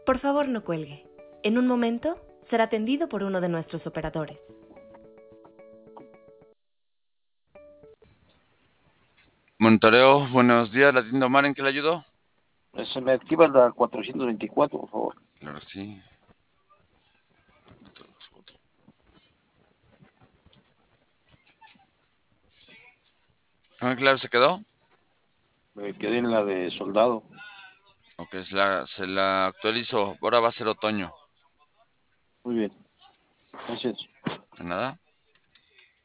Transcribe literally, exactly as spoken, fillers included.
Por favor, no cuelgue. En un momento será atendido por uno de nuestros operadores. Monitoreo, buenos días, la tienda Omar, ¿en qué le ayudó? Se me activa la cuatrocientos veinticuatro, por favor. Claro que sí. Ah, claro, ¿se quedó? Me quedé en la de soldado. Ok, se la, se la actualizo. Ahora va a ser otoño. Muy bien. Gracias. ¿De nada?